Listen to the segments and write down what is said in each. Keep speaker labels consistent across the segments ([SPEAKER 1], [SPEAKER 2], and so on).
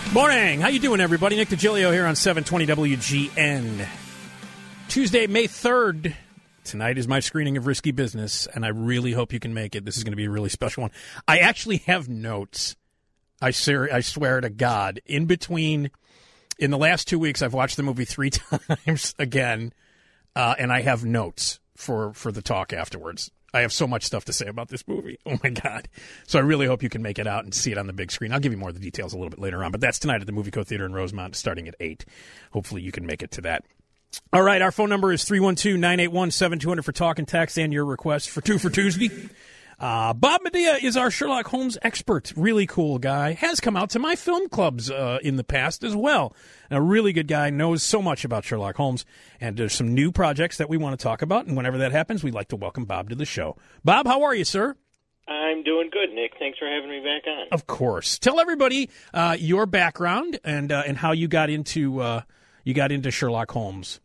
[SPEAKER 1] Morning. How you doing, everybody? Nick DiGilio here on 720 WGN. Tuesday, May 3rd. Tonight is my screening of Risky Business, and I really hope you can make it. This is going to be a really special one. I actually have notes. I swear to God. In the last 2 weeks, I've watched the movie 3 times again, and I have notes for the talk afterwards. I have so much stuff to say about this movie. Oh, my God. So I really hope you can make it out and see it on the big screen. I'll give you more of the details a little bit later on, but that's tonight at the Movie Co. Theater in Rosemont starting at 8. Hopefully you can make it to that. All right, our phone number is 312-981-7200 for talk and text and your requests for Two for Tuesday. Bob Medea is our Sherlock Holmes expert. Really cool guy. Has come out to my film clubs in the past as well. And a really good guy, knows so much about Sherlock Holmes. And there's some new projects that we want to talk about. And whenever that happens, we'd like to welcome Bob to the show. Bob, how are you, sir?
[SPEAKER 2] I'm doing good, Nick. Thanks for having me back on.
[SPEAKER 1] Of course. Tell everybody your background and how you got into Sherlock Holmes.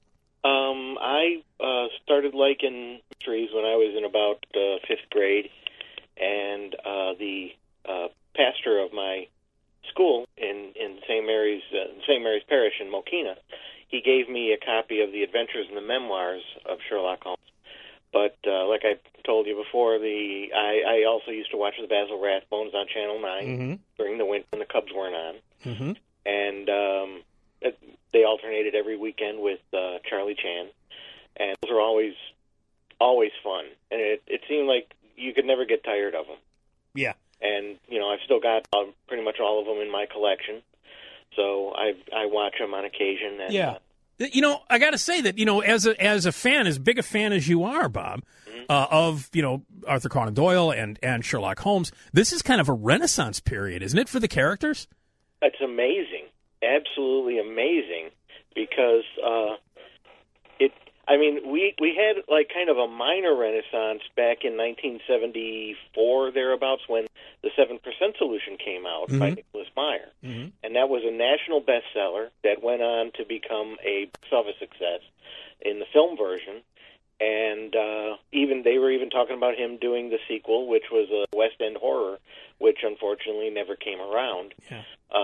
[SPEAKER 2] I started liking mysteries when I was in about 5th grade. And the pastor of my school in St. Mary's Parish in Mokina, he gave me a copy of the Adventures and the Memoirs of Sherlock Holmes. But like I told you before, I also used to watch the Basil Rathbones on Channel 9 during the winter when the Cubs weren't on. Mm-hmm. And they alternated every weekend with Charlie Chan. And those were always fun. And it seemed like you could never get tired of them.
[SPEAKER 1] Yeah.
[SPEAKER 2] And, I've still got pretty much all of them in my collection. So I watch them on occasion. And,
[SPEAKER 1] yeah. I got to say that, as a fan, as big a fan as you are, Bob, of, Arthur Conan Doyle and Sherlock Holmes, this is kind of a renaissance period, isn't it, for the characters?
[SPEAKER 2] It's amazing. Absolutely amazing. Because, we had like kind of a minor renaissance back in 1974, thereabouts, when the 7% Solution came out by Nicholas Meyer. Mm-hmm. And that was a national bestseller that went on to become a box office success in the film version. And they were even talking about him doing the sequel, which was a West End horror, which unfortunately never came around.
[SPEAKER 1] Yeah.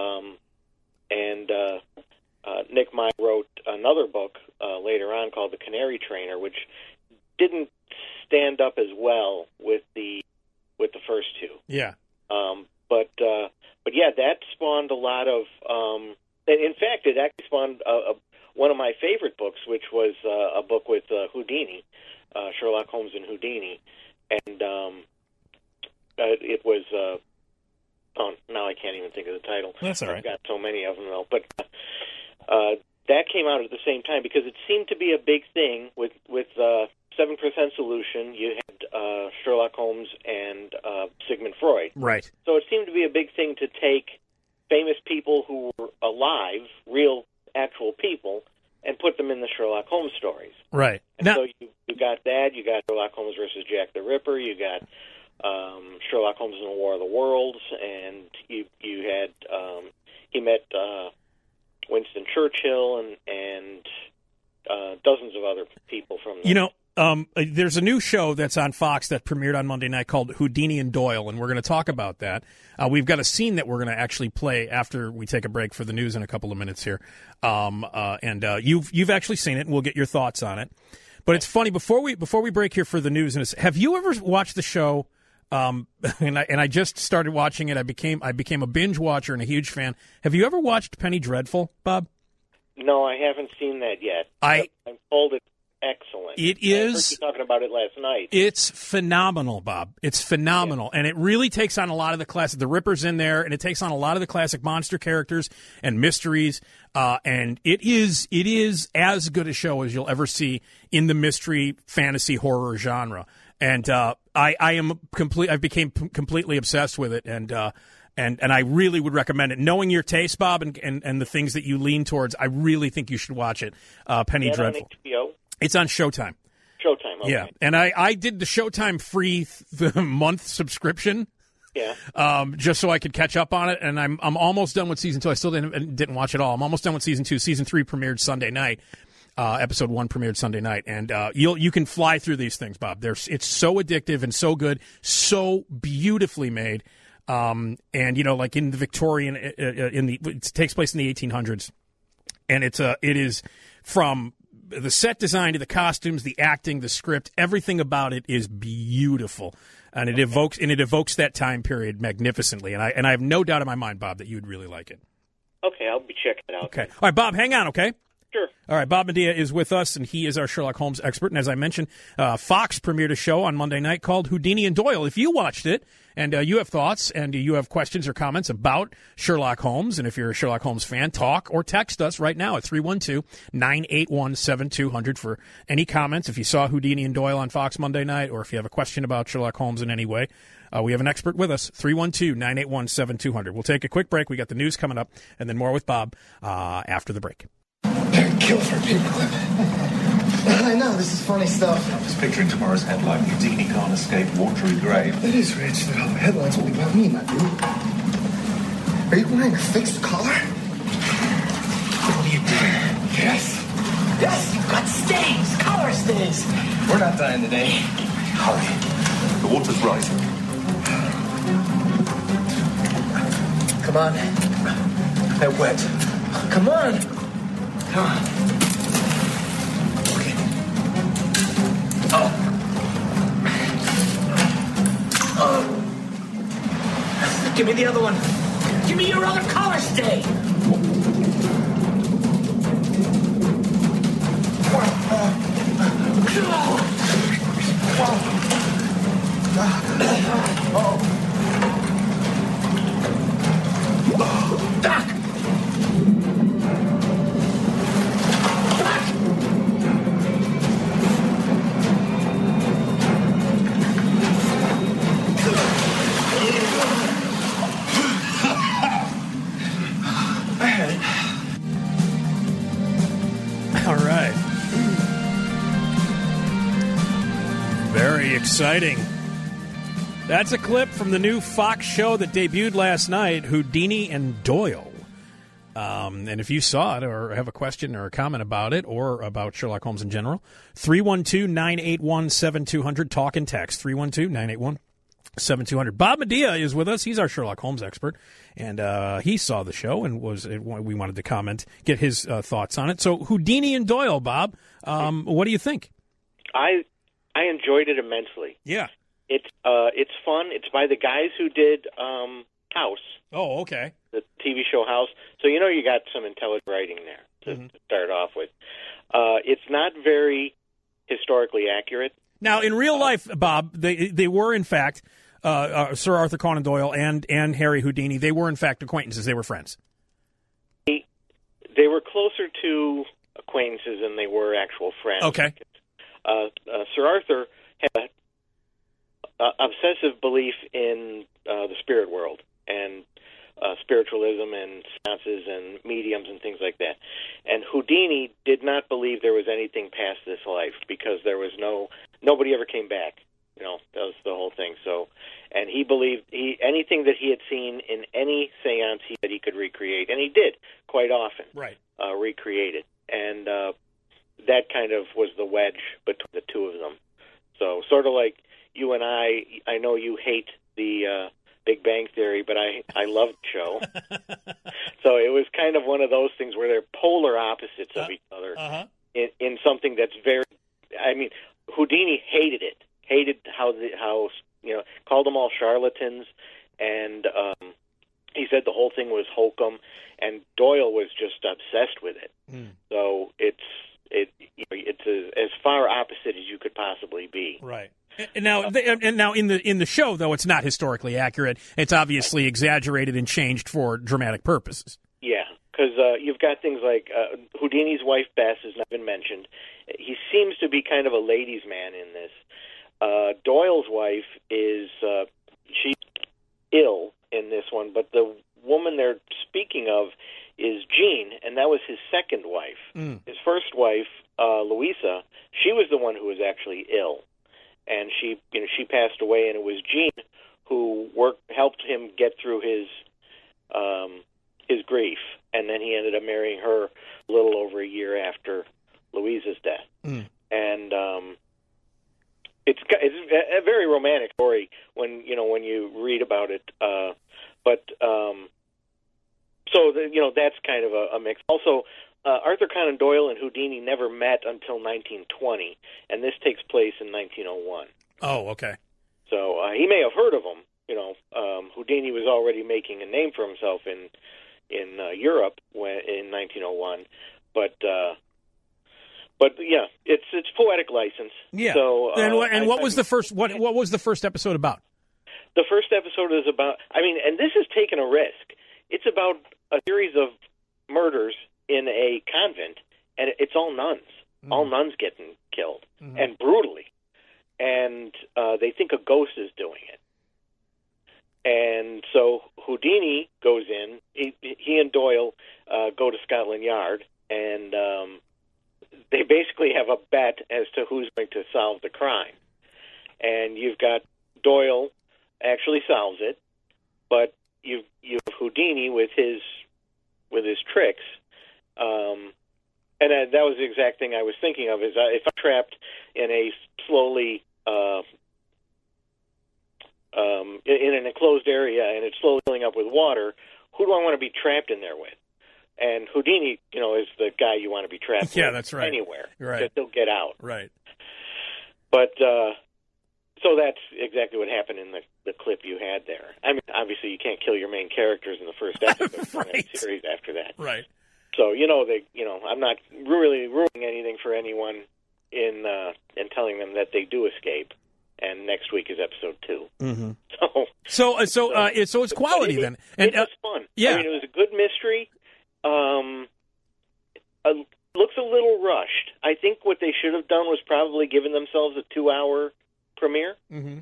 [SPEAKER 2] Nick Meyer wrote another book later on called The Canary Trainer, which didn't stand up as well with the first two.
[SPEAKER 1] Yeah.
[SPEAKER 2] But yeah, that spawned a lot of. In fact, it actually spawned one of my favorite books, which was a book with Houdini, Sherlock Holmes and Houdini, and it was. Now I can't even think of the title.
[SPEAKER 1] That's all right.
[SPEAKER 2] I've got so many of them, though. But that came out at the same time because it seemed to be a big thing with 7% Solution. You had Sherlock Holmes and Sigmund Freud.
[SPEAKER 1] Right.
[SPEAKER 2] So it seemed to be a big thing to take famous people who were alive, real, actual people, and put them in the Sherlock Holmes stories.
[SPEAKER 1] Right.
[SPEAKER 2] And so you got that. You got Sherlock Holmes versus Jack the Ripper. You got Sherlock Holmes in the War of the Worlds, and you had he met Winston Churchill and dozens of other people from the
[SPEAKER 1] there's a new show that's on Fox that premiered on Monday night called Houdini and Doyle, and we're going to talk about that. We've got a scene that we're going to actually play after we take a break for the news in a couple of minutes here. You've actually seen it, and we'll get your thoughts on it. But it's funny, before we break here for the news, have you ever watched the show? And I just started watching it. I became a binge watcher and a huge fan. Have you ever watched Penny Dreadful, Bob?
[SPEAKER 2] No, I haven't seen that yet. I'm told it's excellent.
[SPEAKER 1] It is.
[SPEAKER 2] I heard you talking about it last night.
[SPEAKER 1] It's phenomenal, Bob. It's phenomenal, and it really takes on a lot of the classic. The Ripper's in there, and it takes on a lot of the classic monster characters and mysteries. And it is as good a show as you'll ever see in the mystery, fantasy, horror genre. And I became completely obsessed with it, and I really would recommend it. Knowing your taste, Bob, and the things that you lean towards, I really think you should watch it. Penny Dreadful.
[SPEAKER 2] On HBO?
[SPEAKER 1] It's on Showtime.
[SPEAKER 2] Showtime, okay.
[SPEAKER 1] Yeah, and I did the Showtime free month subscription.
[SPEAKER 2] Yeah.
[SPEAKER 1] Just so I could catch up on it, and I'm almost done with season 2. I still didn't watch it all. I'm almost done with season 2. Season 3 premiered Sunday night. Episode 1 premiered Sunday night, and you can fly through these things, Bob. It's so addictive and so good, so beautifully made. And like in the Victorian, it takes place in the 1800s, and it is from the set design to the costumes, the acting, the script, everything about it is beautiful, and it evokes that time period magnificently. And I have no doubt in my mind, Bob, that you would really like it.
[SPEAKER 2] Okay, I'll be checking it out.
[SPEAKER 1] Okay, all right, Bob, hang on, okay.
[SPEAKER 2] Sure.
[SPEAKER 1] All right, Bob Medea is with us, and he is our Sherlock Holmes expert. And as I mentioned, Fox premiered a show on Monday night called Houdini and Doyle. If you watched it and you have thoughts and you have questions or comments about Sherlock Holmes, and if you're a Sherlock Holmes fan, talk or text us right now at 312-981-7200 for any comments. If you saw Houdini and Doyle on Fox Monday night, or if you have a question about Sherlock Holmes in any way, we have an expert with us, 312-981-7200. We'll take a quick break. We got the news coming up, and then more with Bob after the break.
[SPEAKER 3] Kill for a paperclip. I know, this is funny stuff.
[SPEAKER 4] I'm just picturing tomorrow's headline. Houdini can't escape watery grave.
[SPEAKER 3] It is rich that all the headlines will be about me, my dude. Are you wearing a fixed collar?
[SPEAKER 4] What are you doing?
[SPEAKER 3] Yes. Yes, you've got stains, collar stains. We're not dying today.
[SPEAKER 4] Hurry. The water's rising.
[SPEAKER 3] Come on.
[SPEAKER 4] They're wet.
[SPEAKER 3] Come on. Come on. Okay. Oh. Give me the other one. Give me your other collar stain. Doc!
[SPEAKER 1] All right. Very exciting. That's a clip from the new Fox show that debuted last night, Houdini and Doyle. And if you saw it or have a question or a comment about it or about Sherlock Holmes in general, 312-981-7200, talk and text, 312-981-7200. Bob Medea is with us. He's our Sherlock Holmes expert, and he saw the show and we wanted to comment, get his thoughts on it. So Houdini and Doyle, Bob, what do you think?
[SPEAKER 2] I enjoyed it immensely.
[SPEAKER 1] Yeah.
[SPEAKER 2] It's fun. It's by the guys who did House.
[SPEAKER 1] Oh, okay.
[SPEAKER 2] The TV show House. So you got some intelligent writing there to start off with. It's not very historically accurate.
[SPEAKER 1] Now, in real life, Bob, they were in fact Sir Arthur Conan Doyle and Harry Houdini. They were in fact acquaintances. They were friends.
[SPEAKER 2] They were closer to acquaintances than they were actual friends.
[SPEAKER 1] Okay.
[SPEAKER 2] Sir Arthur had an obsessive belief in the spirit world and spiritualism and seances and mediums and things like that. And Houdini did not believe there was anything past this life because there was nobody ever came back. That was the whole thing. So, and he believed anything that he had seen in any seance that he could recreate, and he did quite often.
[SPEAKER 1] Right.
[SPEAKER 2] Recreate it. And that kind of was the wedge between the two of them. So sort of like you and I know you hate the Big Bang Theory, but I love the show. So it was kind of one of those things where they're polar opposites of each other in something that's very. I mean, Houdini hated it. Hated how called them all charlatans, and he said the whole thing was hokum, and Doyle was just obsessed with it. So it's as far opposite as you could possibly be.
[SPEAKER 1] Right. And now in the show, though, it's not historically accurate. It's obviously exaggerated and changed for dramatic purposes.
[SPEAKER 2] Yeah, because you've got things like Houdini's wife, Bess, has not been mentioned. He seems to be kind of a ladies' man in this. Doyle's wife is she's ill in this one, but the woman they're speaking of is Jean, and that was his second wife. His first wife, Louisa, she was the one who was actually ill, and she passed away, and it was Jean who helped him get through his grief, and then he ended up marrying her a little over a year after Louisa's death. And it's a very romantic story when you read about it. That's kind of a mix. Also, Arthur Conan Doyle and Houdini never met until 1920, and this takes place in 1901.
[SPEAKER 1] Oh, okay.
[SPEAKER 2] So he may have heard of him. Houdini was already making a name for himself in Europe in 1901, but yeah, it's poetic license.
[SPEAKER 1] Yeah.
[SPEAKER 2] So
[SPEAKER 1] what was the first what was the first episode about?
[SPEAKER 2] The first episode is about. And this is taking a risk. It's about a series of murders in a convent, and it's all nuns. Mm. All nuns getting killed, and brutally. And they think a ghost is doing it. And so Houdini goes in. He and Doyle go to Scotland Yard, and they basically have a bet as to who's going to solve the crime. And you've got Doyle actually solves it, but you have Houdini with his tricks. And that was the exact thing I was thinking of. Is if I'm trapped in a slowly in an enclosed area and it's slowly filling up with water, who do I want to be trapped in there with? And Houdini, is the guy you want to be trapped with.
[SPEAKER 1] That's right.
[SPEAKER 2] Anywhere.
[SPEAKER 1] Right.
[SPEAKER 2] Because he'll get out.
[SPEAKER 1] Right.
[SPEAKER 2] But so that's exactly what happened in the clip you had there. I mean, obviously you can't kill your main characters in the first episode
[SPEAKER 1] right.
[SPEAKER 2] of the series after that.
[SPEAKER 1] Right.
[SPEAKER 2] So I'm not really ruining anything for anyone in telling them that they do escape. And next week is episode 2.
[SPEAKER 1] Mm-hmm. So it's quality then. And
[SPEAKER 2] it was fun.
[SPEAKER 1] Yeah.
[SPEAKER 2] It was a good mystery. Looks a little rushed. I think what they should have done was probably given themselves a 2-hour premiere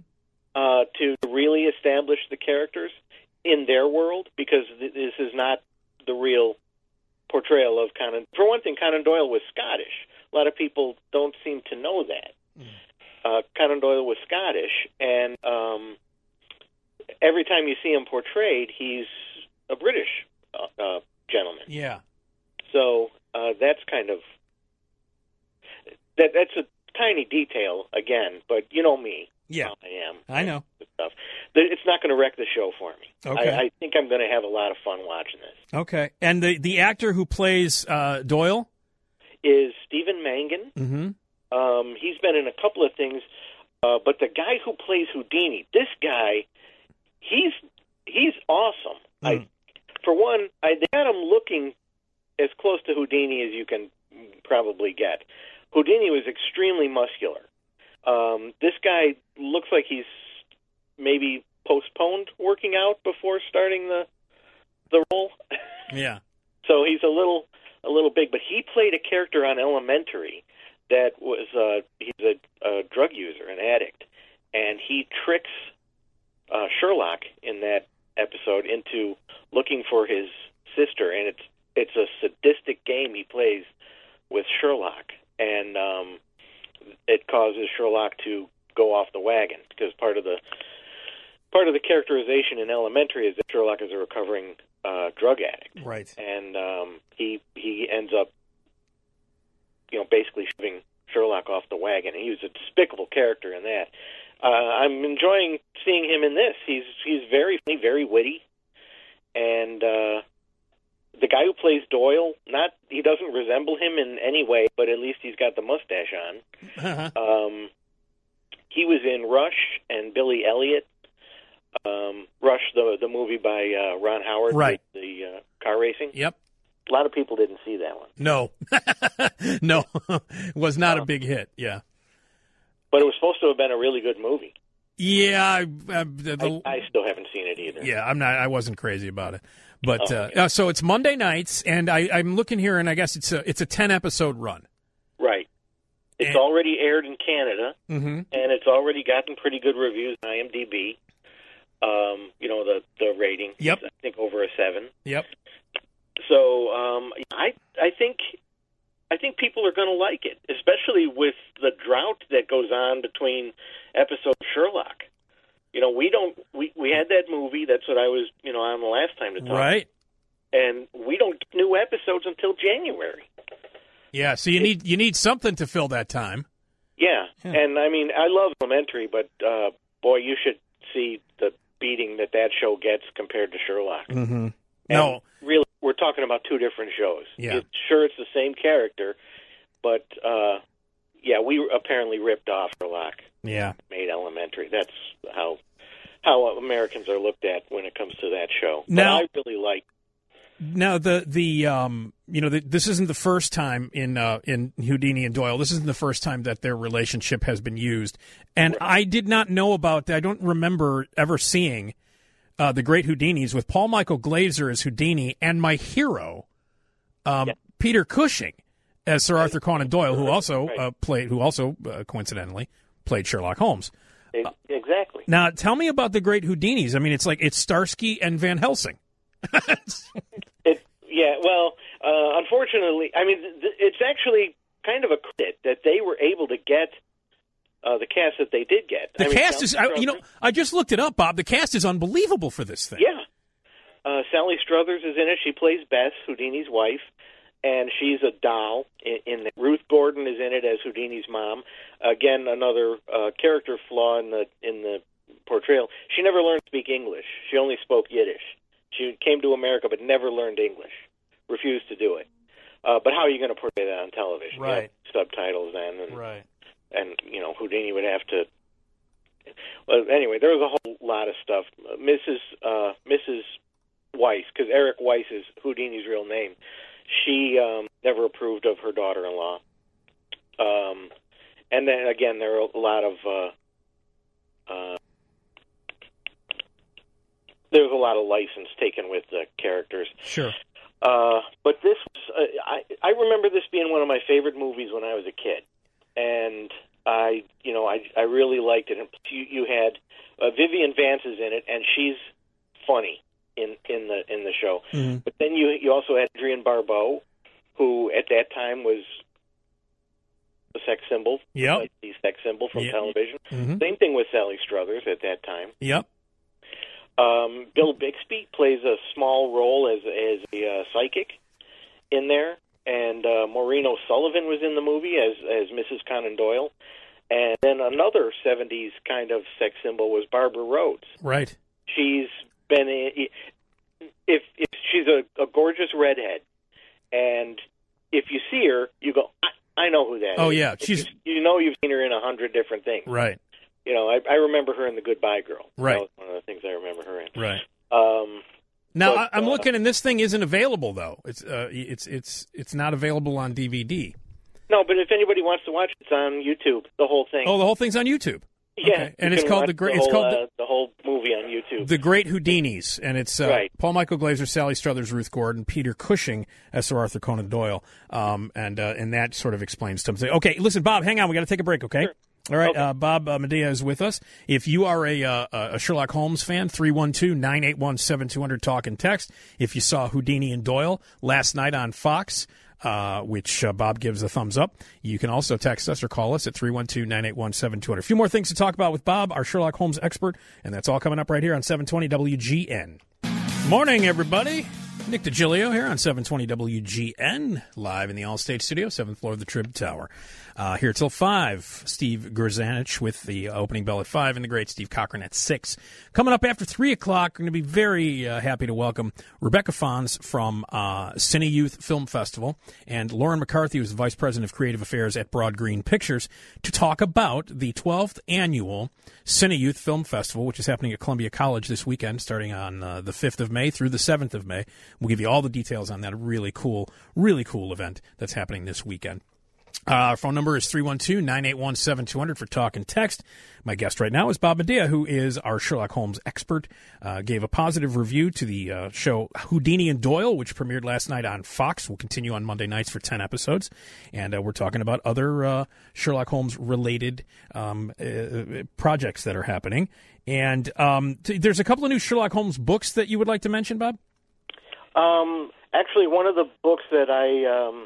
[SPEAKER 2] to really establish the characters in their world, because this is not the real portrayal of Conan. For one thing, Conan Doyle was Scottish. A lot of people don't seem to know that. Conan Doyle was Scottish, and every time you see him portrayed, he's a British gentleman.
[SPEAKER 1] Yeah.
[SPEAKER 2] So that's kind of that's a tiny detail again, but you know me.
[SPEAKER 1] Yeah,
[SPEAKER 2] how I am.
[SPEAKER 1] I know.
[SPEAKER 2] Stuff. It's not going to wreck the show for me.
[SPEAKER 1] Okay.
[SPEAKER 2] I think I'm going to have a lot of fun watching this.
[SPEAKER 1] Okay. And the actor who plays Doyle
[SPEAKER 2] is Stephen Mangan.
[SPEAKER 1] Mm-hmm.
[SPEAKER 2] He's been in a couple of things, but the guy who plays Houdini, this guy, he's awesome. For one, they got him looking as close to Houdini as you can probably get. Houdini was extremely muscular. This guy looks like he's maybe postponed working out before starting the role.
[SPEAKER 1] Yeah.
[SPEAKER 2] So he's a little big, but he played a character on Elementary that was he's a drug user, an addict, and he tricks Sherlock in that episode into looking for his sister, and it's a sadistic game he plays with Sherlock, and it causes Sherlock to go off the wagon, because part of the characterization in Elementary is that Sherlock is a recovering drug addict,
[SPEAKER 1] right?
[SPEAKER 2] And he ends up basically shoving Sherlock off the wagon. He was a despicable character in that. I'm enjoying seeing him in this. He's very funny, very witty, and the guy who plays Doyle, he doesn't resemble him in any way, but at least he's got the mustache on.
[SPEAKER 1] Uh-huh.
[SPEAKER 2] He was in Rush and Billy Elliot. Rush, the movie by Ron Howard,
[SPEAKER 1] right?
[SPEAKER 2] The car racing.
[SPEAKER 1] Yep.
[SPEAKER 2] A lot of people didn't see that one.
[SPEAKER 1] No, no, was not a big hit. Yeah,
[SPEAKER 2] but it was supposed to have been a really good movie.
[SPEAKER 1] Yeah,
[SPEAKER 2] I still haven't seen it either.
[SPEAKER 1] Yeah, I wasn't crazy about it, but so it's Monday nights, and I'm looking here, and I guess it's a 10-episode run.
[SPEAKER 2] Right. It's already aired in Canada, and it's already gotten pretty good reviews on IMDb. The rating.
[SPEAKER 1] Yep.
[SPEAKER 2] I think over a 7.
[SPEAKER 1] Yep.
[SPEAKER 2] So I think people are going to like it, especially with the drought that goes on between episodes of Sherlock. We had that movie. That's what I was on the last time to talk.
[SPEAKER 1] Right.
[SPEAKER 2] And we don't get new episodes until January.
[SPEAKER 1] Yeah. So you need something to fill that time.
[SPEAKER 2] Yeah. And, I mean, I love Elementary, but, boy, you should see the beating that show gets compared to Sherlock.
[SPEAKER 1] Mm-hmm.
[SPEAKER 2] No. Really, we're talking about two different shows.
[SPEAKER 1] Yeah.
[SPEAKER 2] It's the same character, but, we apparently ripped off Sherlock.
[SPEAKER 1] Yeah.
[SPEAKER 2] Made Elementary. That's how Americans are looked at when it comes to that show.
[SPEAKER 1] Now,
[SPEAKER 2] but I really like.
[SPEAKER 1] Now this isn't the first time in Houdini and Doyle. This isn't the first time that their relationship has been used, and right. I did not know about that. I don't remember ever seeing The Great Houdinis with Paul Michael Glaser as Houdini and my hero, Peter Cushing as Sir Arthur Conan Doyle, who also coincidentally played Sherlock Holmes.
[SPEAKER 2] Exactly.
[SPEAKER 1] Now, tell me about The Great Houdinis. I mean, it's Starsky and Van Helsing.
[SPEAKER 2] Unfortunately, I mean, it's actually kind of a credit that they were able to get the cast that they did get.
[SPEAKER 1] The cast is, I just looked it up, Bob. The cast is unbelievable for this thing.
[SPEAKER 2] Yeah. Sally Struthers is in it. She plays Bess, Houdini's wife, and she's a doll. Ruth Gordon is in it as Houdini's mom. Again, another character flaw in the portrayal. She never learned to speak English. She only spoke Yiddish. She came to America but never learned English. Refused to do it. But how are you going to portray that on television?
[SPEAKER 1] Right.
[SPEAKER 2] Subtitles then. And,
[SPEAKER 1] right.
[SPEAKER 2] And, Houdini would have to... Well, anyway, there was a whole lot of stuff. Mrs. Weiss, because Eric Weiss is Houdini's real name, she never approved of her daughter-in-law. And then, again, there are a lot of... there was a lot of license taken with the characters.
[SPEAKER 1] Sure.
[SPEAKER 2] But this was, I remember this being one of my favorite movies when I was a kid. And I really liked it. And you had Vivian Vance is in it, and she's funny in the show. Mm-hmm. But then you also had Adrienne Barbeau, who at that time was a sex symbol.
[SPEAKER 1] Yep.
[SPEAKER 2] Like the sex symbol from television.
[SPEAKER 1] Mm-hmm.
[SPEAKER 2] Same thing with Sally Struthers at that time.
[SPEAKER 1] Yep.
[SPEAKER 2] Bill Bixby plays a small role as a psychic in there, and Maureen O'Sullivan was in the movie as Mrs. Conan Doyle, and then another 70s kind of sex symbol was Barbara Rhodes.
[SPEAKER 1] Right.
[SPEAKER 2] She's been if she's a gorgeous redhead, and if you see her, you go, I know who that is.
[SPEAKER 1] Oh yeah,
[SPEAKER 2] you've seen her in 100 different things.
[SPEAKER 1] Right.
[SPEAKER 2] I remember her in The Goodbye Girl.
[SPEAKER 1] Right.
[SPEAKER 2] That was one of the things I remember her in.
[SPEAKER 1] Right. Now I'm looking, and this thing isn't available though. It's not available on DVD.
[SPEAKER 2] No, but if anybody wants to watch it, it's on YouTube. The whole thing.
[SPEAKER 1] Oh, the whole thing's on YouTube.
[SPEAKER 2] Yeah,
[SPEAKER 1] okay. And it's called
[SPEAKER 2] the whole movie on YouTube.
[SPEAKER 1] The Great Houdinis, and it's
[SPEAKER 2] right.
[SPEAKER 1] Paul Michael Glaser, Sally Struthers, Ruth Gordon, Peter Cushing as Sir Arthur Conan Doyle, and that sort of explains something. Okay, listen, Bob, hang on, we got to take a break. Okay.
[SPEAKER 2] Sure.
[SPEAKER 1] All right,
[SPEAKER 2] okay.
[SPEAKER 1] Bob Medea is with us. If you are a Sherlock Holmes fan, 312-981-7200 talk and text. If you saw Houdini and Doyle last night on Fox, which Bob gives a thumbs up, you can also text us or call us at 312-981-7200. A few more things to talk about with Bob, our Sherlock Holmes expert, and that's all coming up right here on 720 WGN. Morning, everybody. Nick DiGilio here on 720 WGN, live in the Allstate Studio, 7th floor of the Trib Tower. Here till 5, Steve Grzanich with the opening bell at 5, and the great Steve Cochran at 6. Coming up after 3 o'clock, we're going to be very happy to welcome Rebecca Fons from Cine Youth Film Festival, and Lauren McCarthy, who's the Vice President of Creative Affairs at Broad Green Pictures, to talk about the 12th annual Cine Youth Film Festival, which is happening at Columbia College this weekend, starting on the 5th of May through the 7th of May. We'll give you all the details on that really cool event that's happening this weekend. Our phone number is 312-981-7200 for talk and text. My guest right now is Bob Medea, who is our Sherlock Holmes expert. Gave a positive review to the show Houdini and Doyle, which premiered last night on Fox. Will continue on Monday nights for 10 episodes. And we're talking about other Sherlock Holmes-related projects that are happening. And there's a couple of new Sherlock Holmes books that you would like to mention, Bob?
[SPEAKER 2] Actually, one of the books that I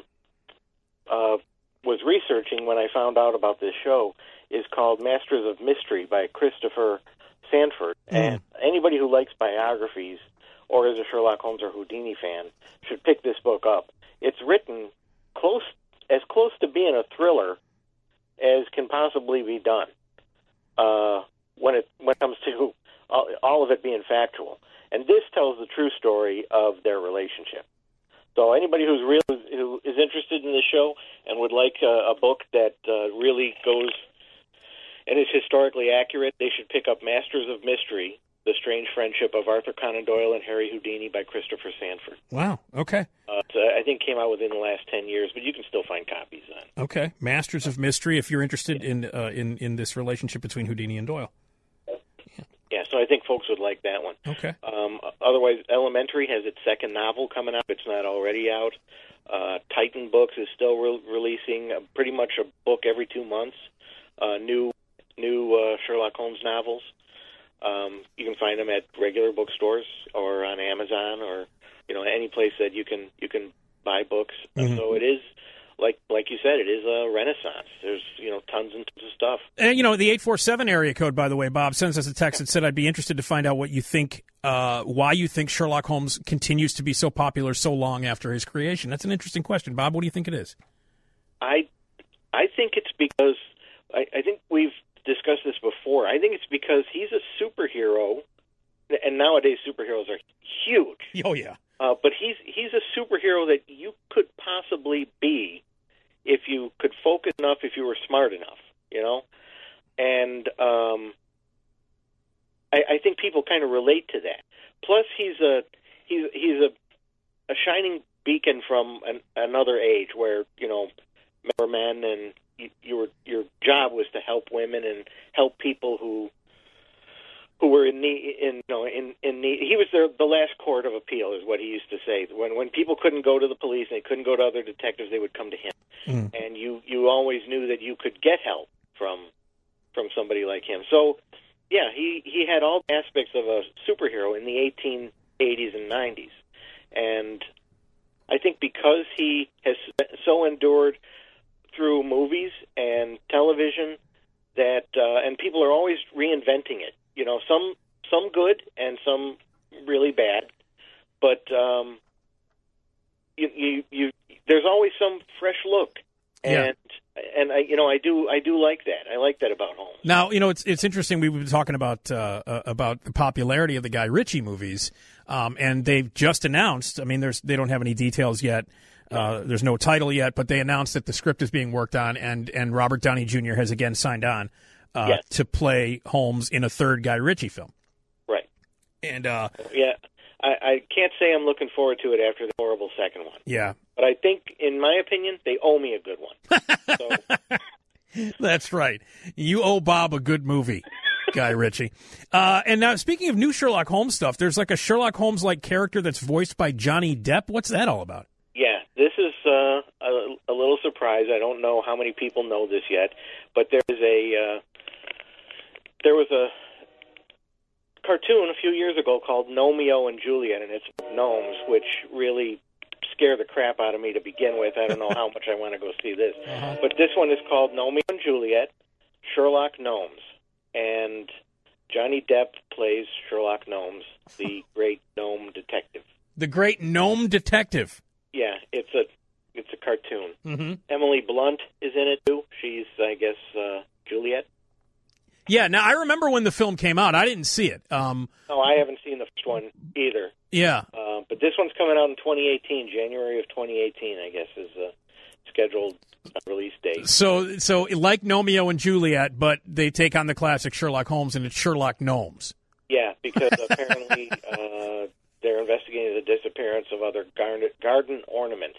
[SPEAKER 2] was researching when I found out about this show is called Masters of Mystery by Christopher Sanford. And anybody who likes biographies or is a Sherlock Holmes or Houdini fan should pick this book up. It's written as close to being a thriller as can possibly be done when it comes to all of it being factual. And this tells the true story of their relationship. So anybody who is interested in this show and would like a book that really goes and is historically accurate, they should pick up Masters of Mystery, The Strange Friendship of Arthur Conan Doyle and Harry Houdini by Christopher Sanford.
[SPEAKER 1] Wow, okay.
[SPEAKER 2] I think came out within the last 10 years, but you can still find copies then.
[SPEAKER 1] Okay, Masters of Mystery, if you're interested in this relationship between Houdini and Doyle.
[SPEAKER 2] Yeah, so I think folks would like that one.
[SPEAKER 1] Okay.
[SPEAKER 2] Otherwise, Elementary has its second novel coming up. It's not already out. Titan Books is still releasing pretty much a book every 2 months. New Sherlock Holmes novels. You can find them at regular bookstores or on Amazon or any place that you can buy books. Mm-hmm. So it is like you said, it is a renaissance. There's tons and tons of stuff.
[SPEAKER 1] And the 847 area code, by the way, Bob sends us a text that said, "I'd be interested to find out what you think, why you think Sherlock Holmes continues to be so popular so long after his creation." That's an interesting question, Bob. What do you think it is?
[SPEAKER 2] I think it's because I think we've discussed this before. I think it's because he's a superhero, and nowadays superheroes are huge.
[SPEAKER 1] Oh yeah.
[SPEAKER 2] But he's a superhero that you could possibly be if you could focus enough, if you were smart enough, And I think people kind of relate to that. Plus, he's a shining beacon from another age where men and your job was to help women and help people who were in need. In need. He was the last court of appeal, is what he used to say. When people couldn't go to the police and they couldn't go to other detectives, they would come to him. And you always knew that you could get help from somebody like him. So, yeah, he had all aspects of a superhero in the 1880s and 90s. And I think because he has so endured through movies and television that and people are always reinventing it. Some good and some really bad, but you there's always some fresh look, and I do like that. I like that about Holmes.
[SPEAKER 1] Now it's interesting. We've been talking about the popularity of the Guy Ritchie movies, and they've just announced. I mean, they don't have any details yet. There's no title yet, but they announced that the script is being worked on, and Robert Downey Jr. has again signed on to play Holmes in a third Guy Ritchie film. Right. And
[SPEAKER 2] I can't say I'm looking forward to it after the horrible second one.
[SPEAKER 1] Yeah.
[SPEAKER 2] But I think, in my opinion, they owe me a good one. So.
[SPEAKER 1] That's right. You owe Bob a good movie, Guy Ritchie. And now, speaking of new Sherlock Holmes stuff, there's like a Sherlock Holmes-like character that's voiced by Johnny Depp. What's that all about?
[SPEAKER 2] Yeah, this is a little surprise. I don't know how many people know this yet, but there was a cartoon a few years ago called Gnomeo and Juliet, and it's gnomes, which really scare the crap out of me to begin with. I don't know how much I want to go see this. Uh-huh. But this one is called Gnomeo and Juliet, Sherlock Gnomes. And Johnny Depp plays Sherlock Gnomes, the great gnome detective.
[SPEAKER 1] The great gnome detective.
[SPEAKER 2] Yeah, it's a cartoon.
[SPEAKER 1] Mm-hmm.
[SPEAKER 2] Emily Blunt is in it, too. She's, I guess, Juliet.
[SPEAKER 1] Yeah, now I remember when the film came out. I didn't see it.
[SPEAKER 2] No, I haven't seen the first one either.
[SPEAKER 1] Yeah.
[SPEAKER 2] But this one's coming out in 2018, January of 2018, I guess, is the scheduled release date.
[SPEAKER 1] So like Gnomeo and Juliet, but they take on the classic Sherlock Holmes, and it's Sherlock Gnomes.
[SPEAKER 2] Yeah, because apparently they're investigating the disappearance of other garden ornaments.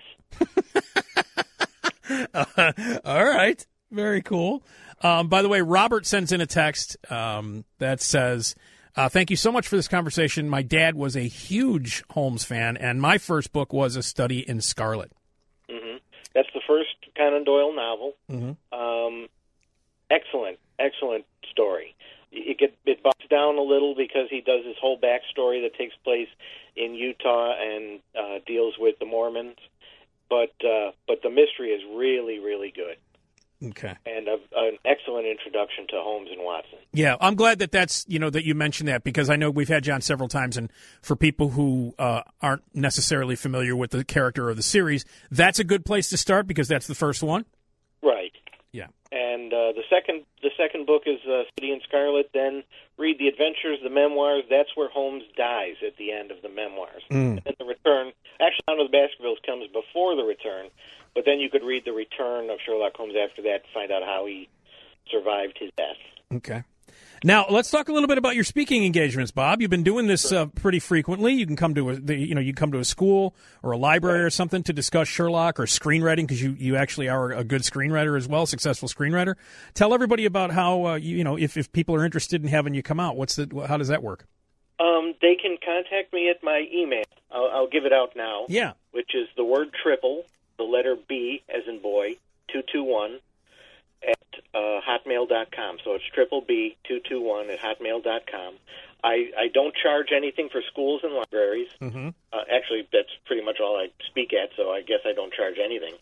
[SPEAKER 1] All right. Very cool. By the way, Robert sends in a text that says, thank you so much for this conversation. My dad was a huge Holmes fan, and my first book was A Study in Scarlet.
[SPEAKER 2] Mm-hmm. That's the first Conan Doyle novel.
[SPEAKER 1] Mm-hmm.
[SPEAKER 2] Excellent story. It bugs down a little because he does his whole backstory that takes place in Utah and deals with the Mormons, but the mystery is really, really good.
[SPEAKER 1] Okay.
[SPEAKER 2] And an excellent introduction to Holmes and Watson.
[SPEAKER 1] Yeah, I'm glad that you mentioned that, because I know we've had John several times, and for people who aren't necessarily familiar with the character or the series, that's a good place to start because that's the first one.
[SPEAKER 2] Right.
[SPEAKER 1] Yeah.
[SPEAKER 2] And the second book is City in Scarlet. Then read the adventures, the memoirs. That's where Holmes dies at the end of the memoirs. And then the return. Actually, Hound of the Baskervilles comes before the return, but then you could read the return of Sherlock Holmes after that to find out how he survived his death.
[SPEAKER 1] Okay. Now let's talk a little bit about your speaking engagements, Bob. You've been doing this pretty frequently. You can come to you come to a school or a library or something to discuss Sherlock or screenwriting, because you actually are a good screenwriter as well, successful screenwriter. Tell everybody about how if people are interested in having you come out, how does that work?
[SPEAKER 2] They can contact me at my email. I'll give it out now.
[SPEAKER 1] Yeah.
[SPEAKER 2] Which is the word triple, the letter B as in boy, 221 at hotmail.com. So it's BBB221 at hotmail.com. I don't charge anything for schools and libraries. Mm-hmm. Actually, that's pretty much all I speak at, so I guess I don't charge anything.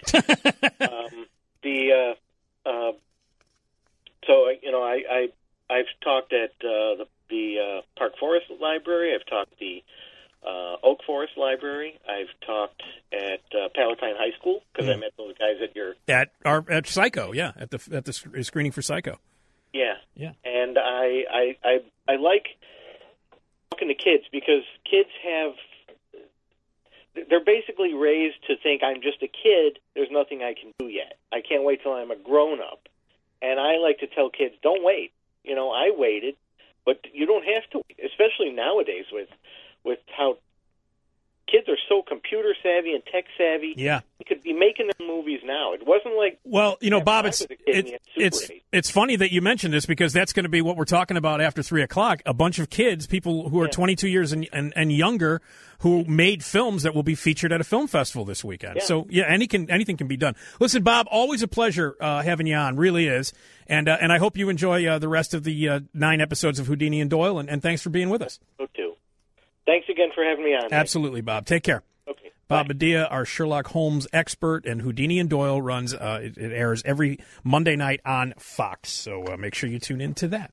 [SPEAKER 2] I've talked at the Park Forest Library. I've talked at the Oak Forest Library. I've talked at Palatine High School, because I met those guys at
[SPEAKER 1] Psycho, at the screening for Psycho.
[SPEAKER 2] Yeah. And I like talking to kids, because kids they're basically raised to think, I'm just a kid, there's nothing I can do yet. I can't wait till I'm a grown-up. And I like to tell kids, don't wait. I waited, but you don't have to wait, especially nowadays with how kids are so computer savvy and tech savvy.
[SPEAKER 1] Yeah.
[SPEAKER 2] They could be making their movies now. It wasn't like...
[SPEAKER 1] Well, Bob, it's funny that you mentioned this, because that's going to be what we're talking about after 3 o'clock. A bunch of kids, people who are 22 years and younger, who made films that will be featured at a film festival this weekend.
[SPEAKER 2] Yeah.
[SPEAKER 1] So, anything can be done. Listen, Bob, always a pleasure having you on. Really is. And I hope you enjoy the rest of the 9 episodes of Houdini and Doyle, and thanks for being with us.
[SPEAKER 2] So too. Thanks again for having me on.
[SPEAKER 1] Absolutely, Bob. Take care.
[SPEAKER 2] Okay.
[SPEAKER 1] Bob Badia, our Sherlock Holmes expert, and Houdini and Doyle runs. It airs every Monday night on Fox, so make sure you tune into that.